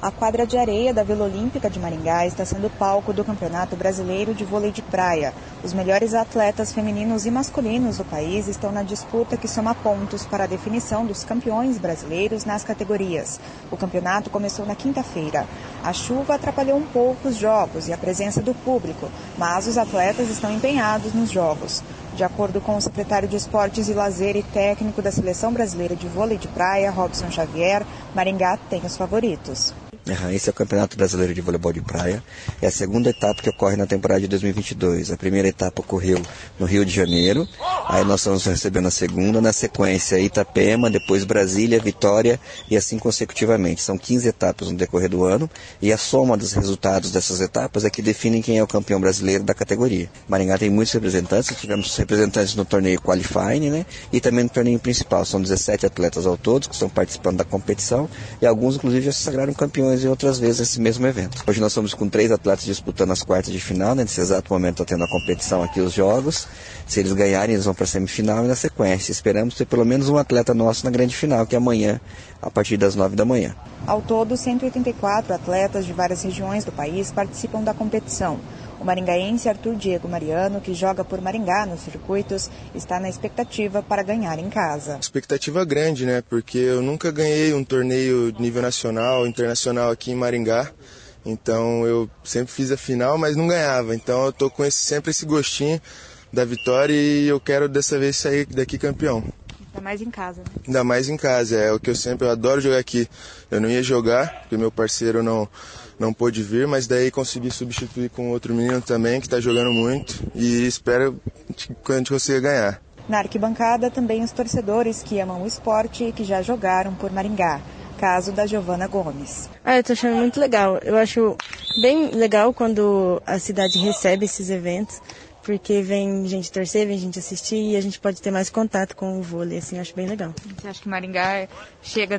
A quadra de areia da Vila Olímpica de Maringá está sendo palco do Campeonato Brasileiro de Vôlei de Praia. Os melhores atletas femininos e masculinos do país estão na disputa que soma pontos para a definição dos campeões brasileiros nas categorias. O campeonato começou na quinta-feira. A chuva atrapalhou um pouco os jogos e a presença do público, mas os atletas estão empenhados nos jogos. De acordo com o secretário de Esportes e Lazer e técnico da Seleção Brasileira de Vôlei de Praia, Robson Xavier, Maringá tem os favoritos. Esse é o Campeonato Brasileiro de Voleibol de Praia. É a segunda etapa que ocorre na temporada de 2022. A primeira etapa ocorreu no Rio de Janeiro. Aí nós estamos recebendo a segunda. Na sequência, Itapema, depois Brasília, Vitória e assim consecutivamente. São 15 etapas no decorrer do ano. E a soma dos resultados dessas etapas é que definem quem é o campeão brasileiro da categoria. Maringá tem muitos representantes. Tivemos representantes no torneio Qualifying, né? E também no torneio principal. São 17 atletas ao todo que estão participando da competição. E alguns, inclusive, já se sagraram campeões e outras vezes esse mesmo evento. Hoje nós estamos com 3 atletas disputando as quartas de final, né? Nesse exato momento está tendo a competição aqui, os jogos. Se eles ganharem, eles vão para a semifinal e na sequência. Esperamos ter pelo menos um atleta nosso na grande final, que é amanhã, a partir das 9 da manhã. Ao todo, 184 atletas de várias regiões do país participam da competição. O maringaense Arthur Diego Mariano, que joga por Maringá nos circuitos, está na expectativa para ganhar em casa. Expectativa grande, né? Porque eu nunca ganhei um torneio de nível nacional, internacional aqui em Maringá. Então eu sempre fiz a final, mas não ganhava. Então eu tô com sempre esse gostinho da vitória e eu quero dessa vez sair daqui campeão. Ainda mais em casa, né? Ainda mais em casa, é o que eu adoro jogar aqui. Eu não ia jogar, porque meu parceiro não pôde vir, mas daí consegui substituir com outro menino também, que está jogando muito, e espero que a gente consiga ganhar. Na arquibancada, também os torcedores que amam o esporte e que já jogaram por Maringá. Caso da Giovana Gomes. Eu tô achando muito legal. Eu acho bem legal quando a cidade recebe esses eventos, porque vem gente torcer, vem gente assistir e a gente pode ter mais contato com o vôlei, assim, eu acho bem legal. Você acha que Maringá chega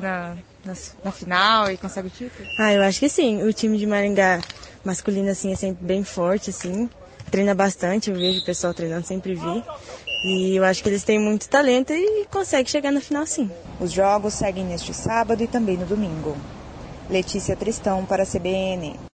na final e consegue o título? Eu acho que sim. O time de Maringá masculino, assim, é sempre bem forte, assim, treina bastante, eu vejo o pessoal treinando, sempre vi. E eu acho que eles têm muito talento e conseguem chegar na final, sim. Os jogos seguem neste sábado e também no domingo. Letícia Tristão para a CBN.